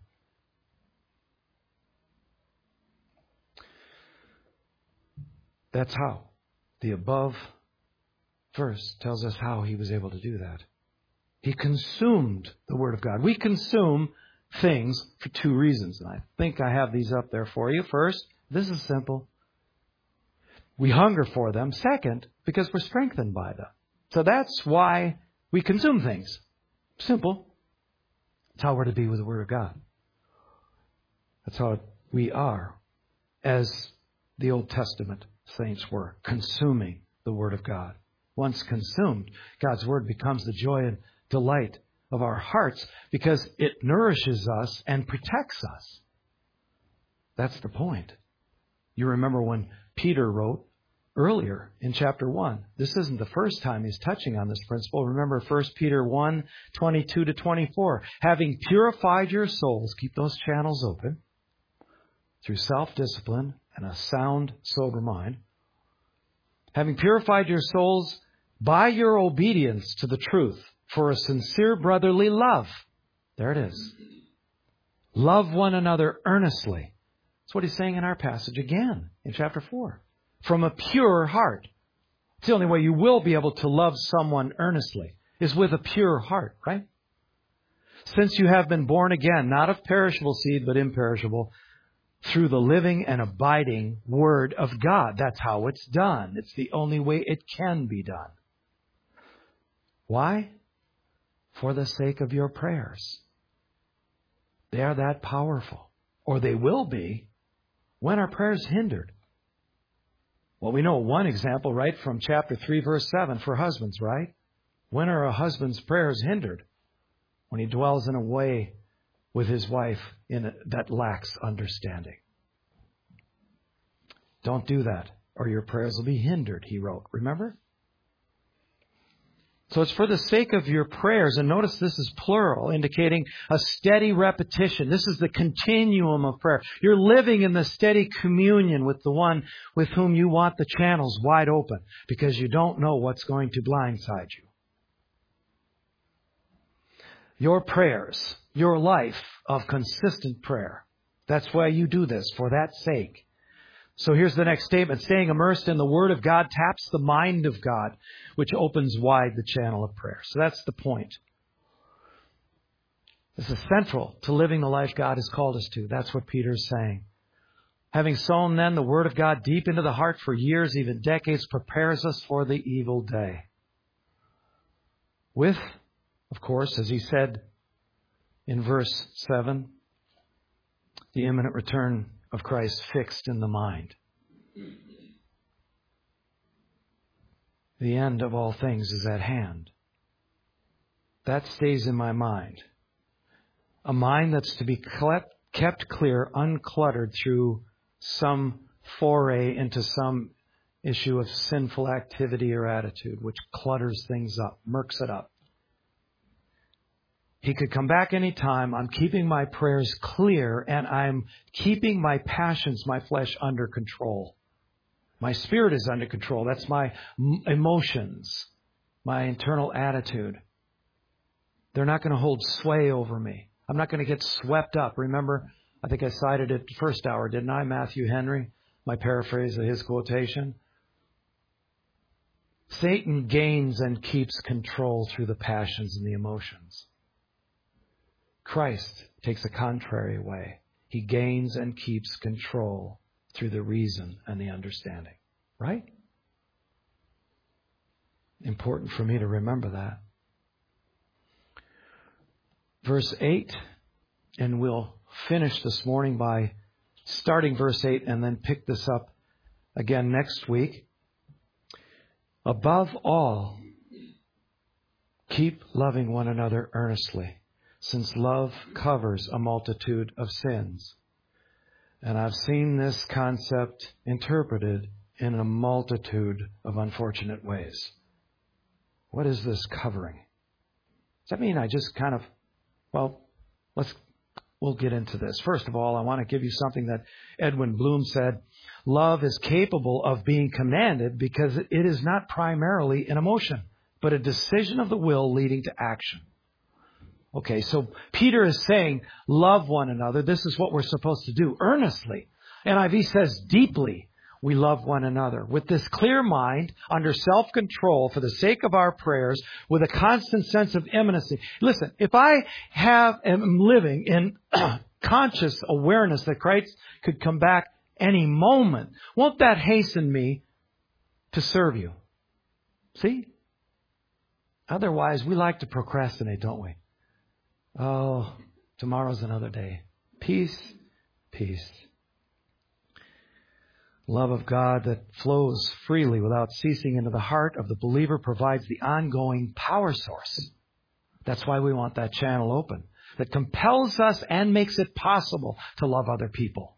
Speaker 1: That's how. The above verse tells us how he was able to do that. He consumed the Word of God. We consume things for two reasons. And I think I have these up there for you. First, this is simple. We hunger for them. Second, because we're strengthened by them. So that's why we consume things. Simple. That's how we're to be with the Word of God. That's how it we are, as the Old Testament saints were, consuming the Word of God. Once consumed, God's Word becomes the joy and delight of our hearts because it nourishes us and protects us. That's the point. You remember when Peter wrote earlier in chapter 1. This isn't the first time he's touching on this principle. Remember 1 Peter 1, 22 to 24. Having purified your souls, keep those channels open, through self-discipline and a sound, sober mind. Having purified your souls by your obedience to the truth for a sincere brotherly love. There it is. Love one another earnestly. That's what he's saying in our passage again in chapter 4. From a pure heart. It's the only way you will be able to love someone earnestly is with a pure heart, right? Since you have been born again, not of perishable seed, but imperishable, through the living and abiding Word of God. That's how it's done. It's the only way it can be done. Why? For the sake of your prayers. They are that powerful. Or they will be when our prayers hindered. Well, we know one example, right, from chapter 3, verse 7 for husbands, right? When are a husband's prayers hindered? When he dwells in a way with his wife that lacks understanding. Don't do that, or your prayers will be hindered, he wrote. Remember? So it's for the sake of your prayers, and notice this is plural, indicating a steady repetition. This is the continuum of prayer. You're living in the steady communion with the one with whom you want the channels wide open, because you don't know what's going to blindside you. Your prayers, your life of consistent prayer. That's why you do this, for that sake. So here's the next statement. Staying immersed in the Word of God taps the mind of God, which opens wide the channel of prayer. So that's the point. This is central to living the life God has called us to. That's what Peter's saying. Having sown then the Word of God deep into the heart for years, even decades, prepares us for the evil day. With, of course, as he said in verse 7, the imminent return of Christ fixed in the mind. The end of all things is at hand. That stays in my mind. A mind that's to be kept clear, uncluttered through some foray into some issue of sinful activity or attitude, which clutters things up, murks it up. He could come back any time. I'm keeping my prayers clear, and I'm keeping my passions, my flesh, under control. My spirit is under control. That's my emotions, my internal attitude. They're not going to hold sway over me. I'm not going to get swept up. Remember, I think I cited it the first hour, didn't I? Matthew Henry, my paraphrase of his quotation. Satan gains and keeps control through the passions and the emotions. Christ takes a contrary way. He gains and keeps control through the reason and the understanding. Right? Important for me to remember that. Verse 8, and we'll finish this morning by starting verse 8 and then pick this up again next week. Above all, keep loving one another earnestly, since love covers a multitude of sins. And I've seen this concept interpreted in a multitude of unfortunate ways. What is this covering? Does that mean I just kind of, we'll get into this. First of all, I want to give you something that Edwin Bloom said. Love is capable of being commanded because it is not primarily an emotion, but a decision of the will leading to action. Okay, so Peter is saying, love one another. This is what we're supposed to do, earnestly. NIV says, deeply we love one another. With this clear mind, under self-control, for the sake of our prayers, with a constant sense of imminency. Listen, if I am living in conscious awareness that Christ could come back any moment, won't that hasten me to serve you? See? Otherwise, we like to procrastinate, don't we? Oh, tomorrow's another day. Peace, peace. Love of God that flows freely without ceasing into the heart of the believer provides the ongoing power source. That's why we want that channel open. That compels us and makes it possible to love other people.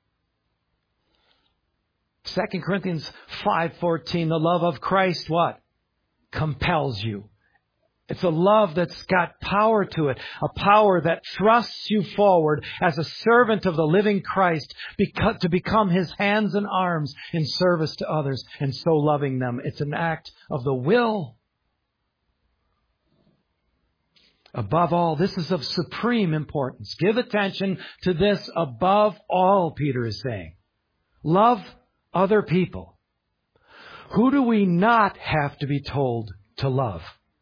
Speaker 1: 2 Corinthians 5:14, the love of Christ, what? Compels you. It's a love that's got power to it, a power that thrusts you forward as a servant of the living Christ to become His hands and arms in service to others and so loving them. It's an act of the will. Above all, this is of supreme importance. Give attention to this above all, Peter is saying. Love other people. Who do we not have to be told to love?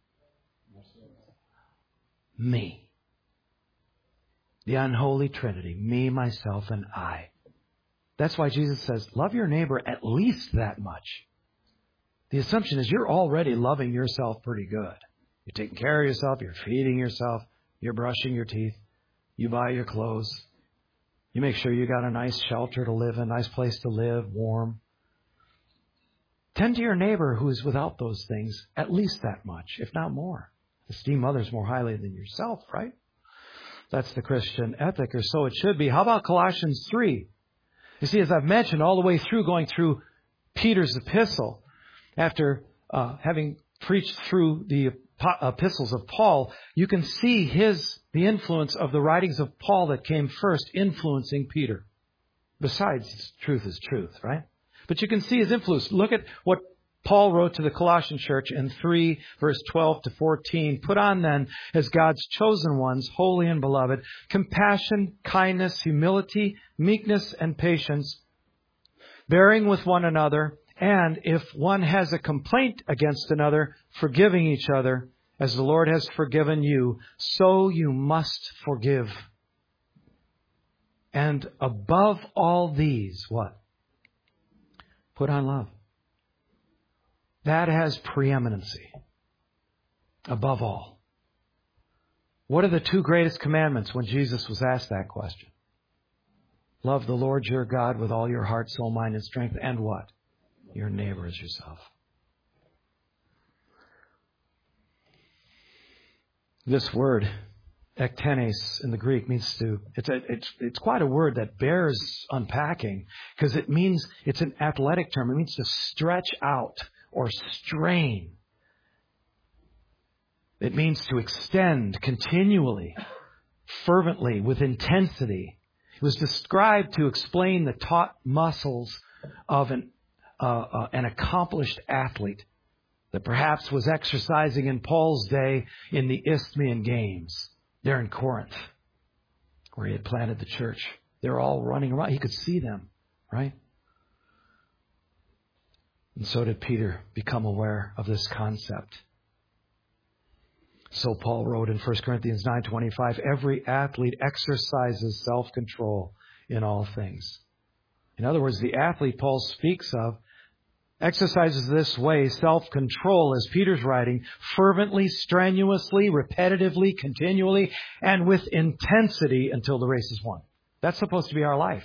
Speaker 1: Me. The unholy Trinity. Me, myself, and I. That's why Jesus says, love your neighbor at least that much. The assumption is you're already loving yourself pretty good. You're taking care of yourself. You're feeding yourself. You're brushing your teeth. You buy your clothes. You make sure you got a nice shelter to live in, a nice place to live, warm. Tend to your neighbor who is without those things at least that much, if not more. Esteem others more highly than yourself, right? That's the Christian ethic, or so it should be. How about Colossians 3? You see, as I've mentioned, all the way through, going through Peter's epistle, after having preached through the epistles of Paul, you can see the influence of the writings of Paul that came first influencing Peter. Besides, truth is truth, right? But you can see his influence. Look at what Paul wrote to the Colossian church in 3, verse 12 to 14. Put on then, as God's chosen ones, holy and beloved, compassion, kindness, humility, meekness, and patience, bearing with one another, and if one has a complaint against another, forgiving each other, as the Lord has forgiven you, so you must forgive. And above all these, what? Put on love. That has preeminency. Above all. What are the two greatest commandments when Jesus was asked that question? Love the Lord your God with all your heart, soul, mind, and strength. And what? Your neighbor as yourself. This word, ektenes in the Greek, means to, it's quite a word that bears unpacking because it means, it's an athletic term. It means to stretch out or strain. It means to extend continually, fervently, with intensity. It was described to explain the taut muscles of an accomplished athlete that perhaps was exercising in Paul's day in the Isthmian Games. There in Corinth, where he had planted the church. They're all running around. He could see them, right? And so did Peter become aware of this concept. So Paul wrote in 1 Corinthians 9:25, every athlete exercises self-control in all things. In other words, the athlete Paul speaks of exercises this way, self-control, as Peter's writing, fervently, strenuously, repetitively, continually, and with intensity until the race is won. That's supposed to be our life.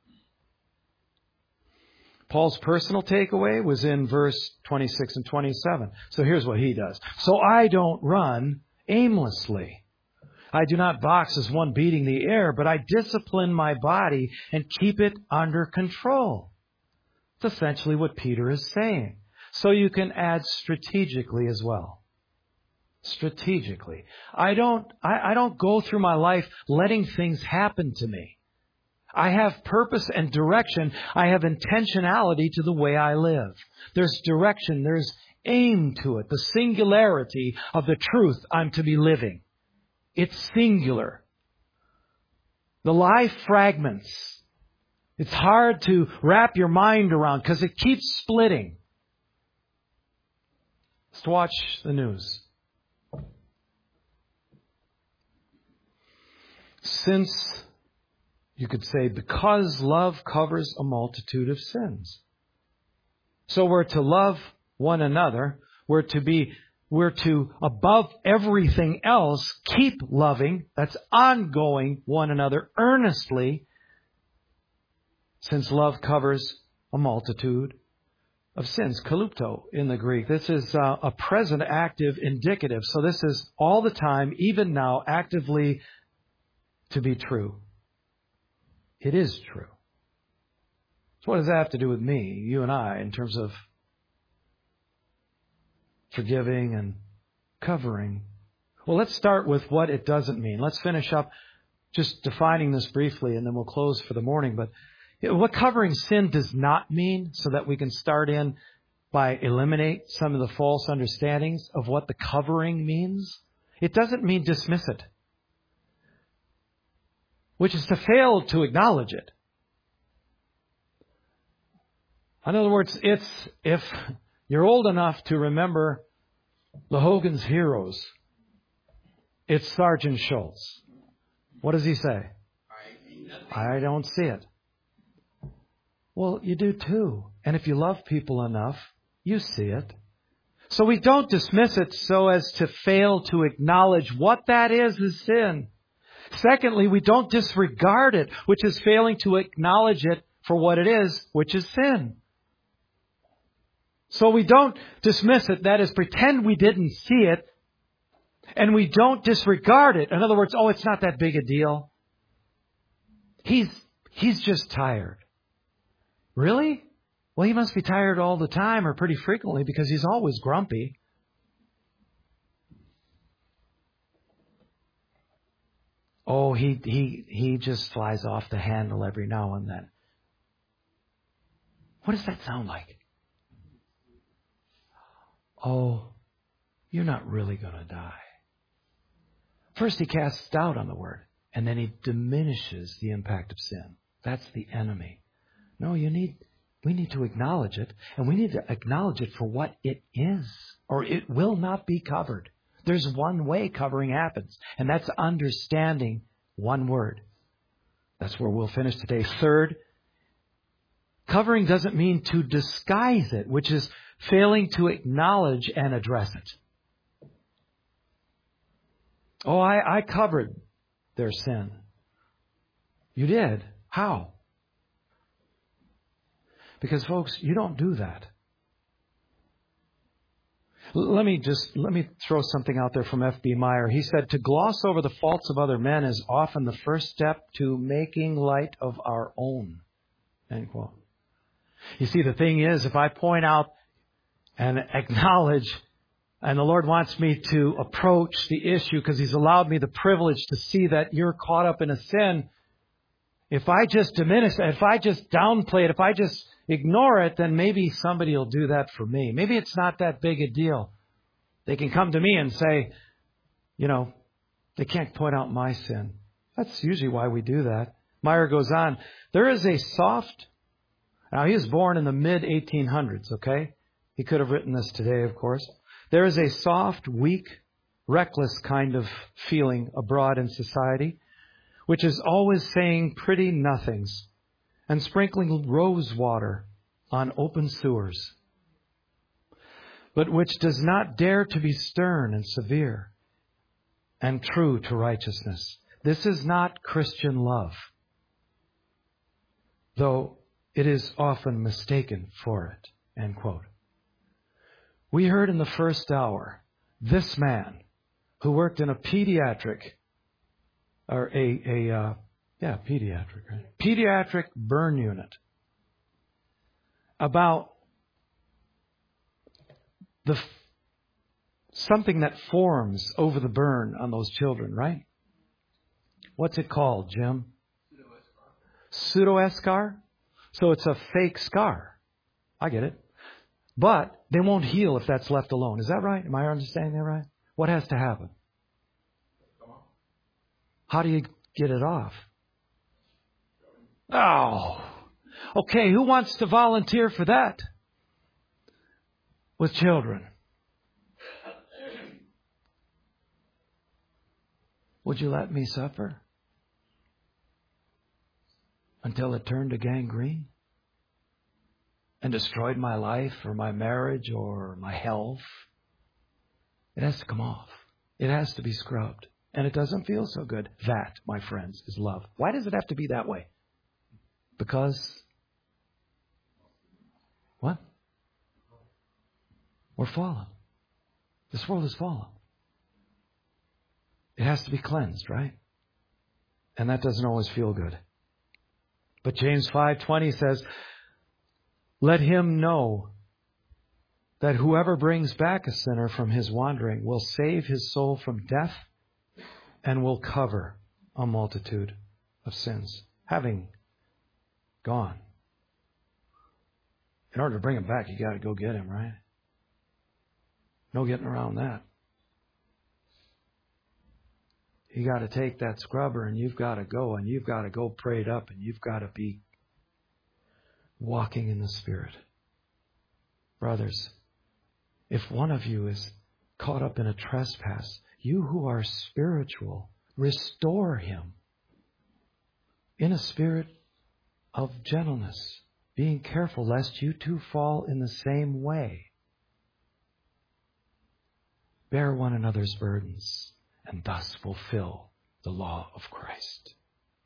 Speaker 1: Paul's personal takeaway was in verse 26 and 27. So here's what he does. So I don't run aimlessly. I do not box as one beating the air, but I discipline my body and keep it under control. That's essentially what Peter is saying. So you can add strategically as well. Strategically. I don't go through my life letting things happen to me. I have purpose and direction. I have intentionality to the way I live. There's direction. There's aim to it. The singularity of the truth I'm to be living. It's singular. The life fragments. It's hard to wrap your mind around because it keeps splitting. Let's watch the news. Since, you could say, because love covers a multitude of sins. So we're to love one another. We're to, above everything else, keep loving. That's ongoing one another earnestly. Since love covers a multitude of sins. Kalupto in the Greek. This is a present active indicative. So this is all the time, even now, actively to be true. It is true. So what does that have to do with me, you and I, in terms of forgiving and covering? Well, let's start with what it doesn't mean. Let's finish up just defining this briefly, and then we'll close for the morning. But what covering sin does not mean, so that we can start in by eliminate some of the false understandings of what the covering means. It doesn't mean dismiss it, which is to fail to acknowledge it. In other words, it's if you're old enough to remember the Hogan's Heroes, it's Sergeant Schultz. What does he say? I don't see it. Well, you do too. And if you love people enough, you see it. So we don't dismiss it so as to fail to acknowledge what that is sin. Secondly, we don't disregard it, which is failing to acknowledge it for what it is, which is sin. So we don't dismiss it, that is, pretend we didn't see it, and we don't disregard it. In other words, it's not that big a deal. He's just tired. Really? Well, he must be tired all the time or pretty frequently because he's always grumpy. He just flies off the handle every now and then. What does that sound like? You're not really going to die. First, he casts doubt on the word, and then he diminishes the impact of sin. That's the enemy. No, we need to acknowledge it, and we need to acknowledge it for what it is, or it will not be covered. There's one way covering happens, and that's understanding one word. That's where we'll finish today. Third, covering doesn't mean to disguise it, which is failing to acknowledge and address it. I covered their sin. You did? How? Because, folks, you don't do that. Let me throw something out there from F.B. Meyer. He said, to gloss over the faults of other men is often the first step to making light of our own. End quote. You see, the thing is, if I point out and acknowledge, and the Lord wants me to approach the issue because He's allowed me the privilege to see that you're caught up in a sin, if I just diminish it, if I just downplay it, if I just ignore it, then maybe somebody will do that for me. Maybe it's not that big a deal. They can come to me and say, they can't point out my sin. That's usually why we do that. Meyer goes on, there is a soft... Now, he was born in the mid-1800s, okay? He could have written this today, of course. There is a soft, weak, reckless kind of feeling abroad in society, which is always saying pretty nothings and sprinkling rose water on open sewers, but which does not dare to be stern and severe and true to righteousness. This is not Christian love, though it is often mistaken for it. End quote. We heard in the first hour this man who worked in a pediatric burn unit about something that forms over the burn on those children, right? What's it called, Jim? Pseudoeschar. So it's a fake scar. I get it. But they won't heal if that's left alone. Is that right? Am I understanding that right? What has to happen? How do you get it off? Okay. Who wants to volunteer for that? With children. Would you let me suffer until it turned to gangrene and destroyed my life or my marriage or my health? It has to come off. It has to be scrubbed. And it doesn't feel so good. That, my friends, is love. Why does it have to be that way? Because We're fallen. This world is fallen. It has to be cleansed, right? And that doesn't always feel good. But James 5:20 says, let him know that whoever brings back a sinner from his wandering will save his soul from death and will cover a multitude of sins. Having gone. In order to bring him back, you got to go get him, right? No getting around that. You got to take that scrubber and you've got to go prayed up, and you've got to be walking in the Spirit. Brothers, if one of you is caught up in a trespass, you who are spiritual, restore him in a spirit of gentleness, being careful lest you too fall in the same way. Bear one another's burdens and thus fulfill the law of Christ.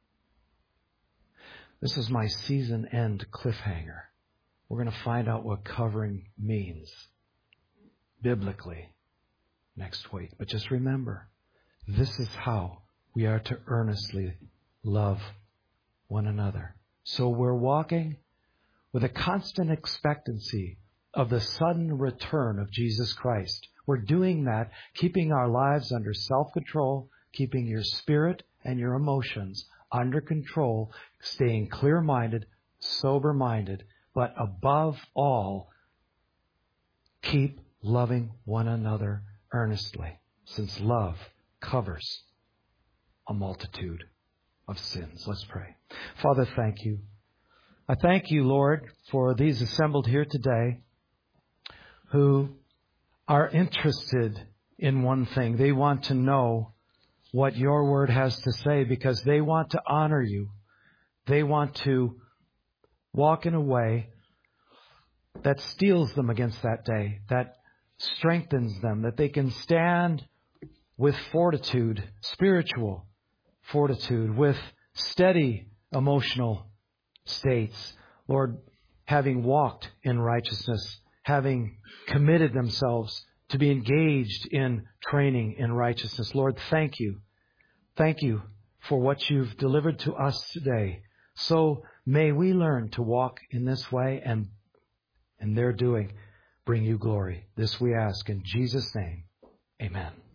Speaker 1: This is my season end cliffhanger. We're going to find out what covering means biblically next week. But just remember, this is how we are to earnestly love one another. So we're walking with a constant expectancy of the sudden return of Jesus Christ. We're doing that, keeping our lives under self-control, keeping your spirit and your emotions under control, staying clear-minded, sober-minded, but above all, keep loving one another earnestly, since love covers a multitude of sins. Let's pray. Father, thank you. I thank you, Lord, for these assembled here today who are interested in one thing. They want to know what your word has to say because they want to honor you. They want to walk in a way that steels them against that day, that strengthens them, that they can stand with fortitude, spiritual fortitude, with steady emotional states. Lord, having walked in righteousness, having committed themselves to be engaged in training in righteousness. Lord, thank you. Thank you for what you've delivered to us today. So may we learn to walk in this way and in their doing bring you glory. This we ask in Jesus' name. Amen.